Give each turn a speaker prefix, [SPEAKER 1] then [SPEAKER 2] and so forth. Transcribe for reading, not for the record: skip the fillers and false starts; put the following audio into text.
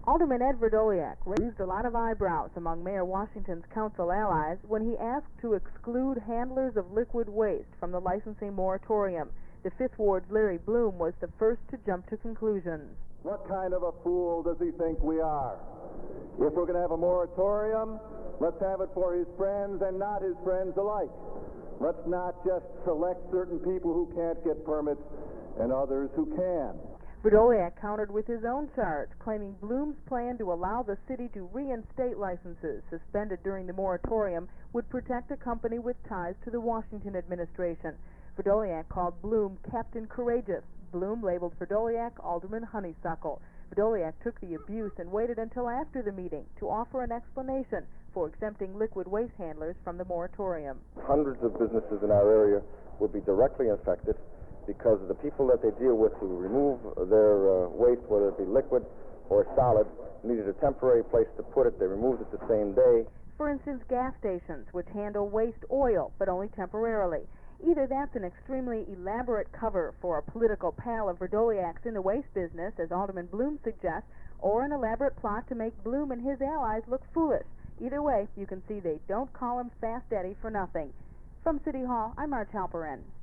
[SPEAKER 1] Alderman Ed Vrdolyak raised a lot of eyebrows among Mayor Washington's council allies when he asked to exclude handlers of liquid waste from the licensing moratorium. The Fifth Ward's Larry Bloom was the first to jump to conclusions.
[SPEAKER 2] What kind of a fool does he think we are? If we're going to have a moratorium, let's have it for his friends and not his friends alike. Let's not just select certain people who can't get permits and others who can.
[SPEAKER 1] Vrdolyak countered with his own charge, claiming Bloom's plan to allow the city to reinstate licenses suspended during the moratorium would protect a company with ties to the Washington administration. Vrdolyak called Bloom Captain Courageous. Bloom labeled Vrdolyak Alderman Honeysuckle. Vrdolyak took the abuse and waited until after the meeting to offer an explanation for exempting liquid waste handlers from the moratorium.
[SPEAKER 3] Hundreds of businesses in our area would be directly affected because the people that they deal with to remove their waste, whether it be liquid or solid, needed a temporary place to put it. They removed it the same day.
[SPEAKER 1] For instance, gas stations, which handle waste oil, but only temporarily. Either that's an extremely elaborate cover for a political pal of Vrdolyak's in the waste business, as Alderman Bloom suggests, or an elaborate plot to make Bloom and his allies look foolish. Either way, you can see they don't call him Fast Eddie for nothing. From City Hall, I'm Marge Halperin.